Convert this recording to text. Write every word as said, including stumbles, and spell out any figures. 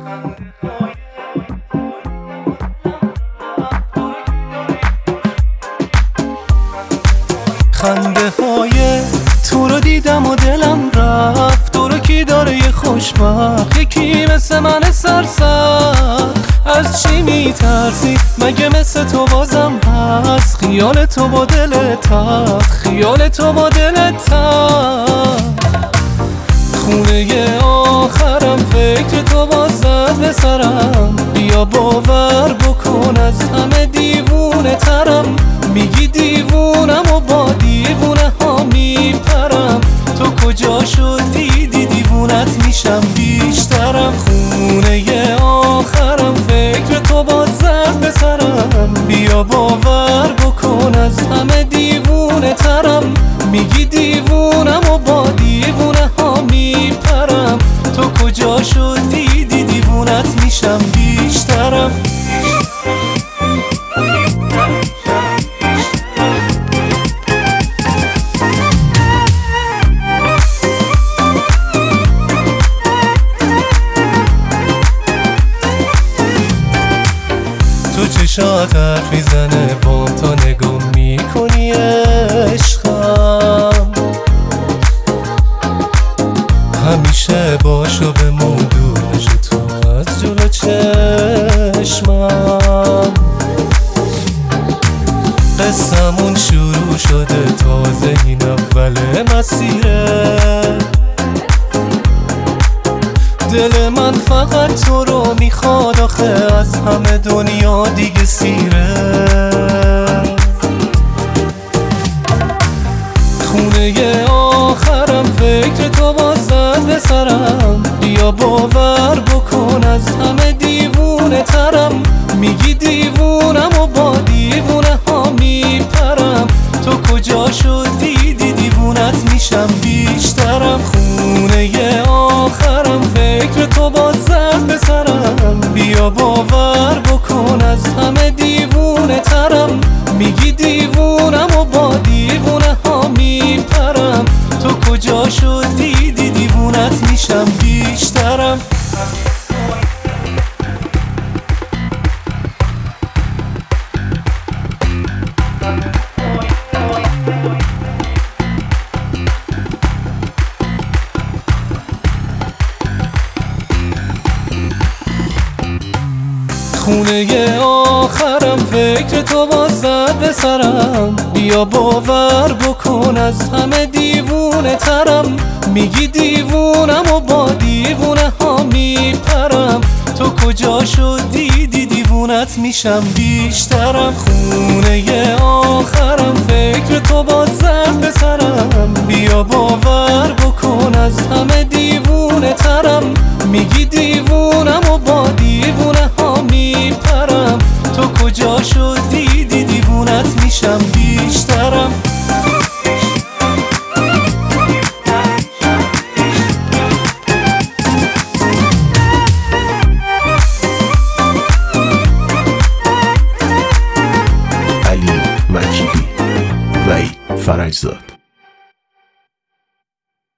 خنده های تو رو دیدم و دلم رفت. تو رو کی داره یه خوشبخت، یکی مثل من سرسخت. از چی میترسی مگه مثل تو بازم هست؟ خیال تو با دلت تخت، خیال تو با دلت تخت. خونه آخرم فکر تو باز زد به سرم. بیا باور بکن از همه دیوونه ترم. میگی دیوونم و با دیوونه ها میپرم. تو کجا شدی دی دیوونت میشم بیشترم. خونه آخرم فکر تو باز زد به سرم. بیا باور بکن از همه دیوونه ترم. میگی دیوونم و با دیوونه ها میپرم. تو کجا شدی دی دیوونت میشم بیشترم. تو چشات حرف میزنه بام تا نگاه میکنی عشقم. همیشه باشو بمون دور نشو تو از جلو چشمم. قصمون شروع شده تازه این اول مسیره. دل من فقط تو رو میخواد آخه از همه دنیا دیگه سیره. خونه آخرم فکر تو باز زد به سرم. بیا باور بکن از همه دیوونه ترم. میگی دیوونم و با دیوونه ها میپرم. تو کجا شدی دی دیوونت میشم بیشترم. خونه آخرم فکر تو باز زد به سرم. بیا باور بکن از همه دیوونه ترم. میگی دیوونم و با دیوونه ها میپرم. تو کجا شدی دی دیوونت میشم بیشترم. خونه آخرم فکر تو باز زد به سرم. بیا باور بکن از همه دیوونه ترم. میگی دیوونم و با دیوونه ها میپرم. تو کجا شدی دی دیوونت میشم بیشترم. خونه آخرم فکر تو باز زد به سرم. بیا باور بکن از همه دیوونه ترم. میگی دیوونم و با دیوونه ها میپرم. تو کجا شدی دی دیوونت میشم بیشترم. علی وکیلی، وحید فرجزاد.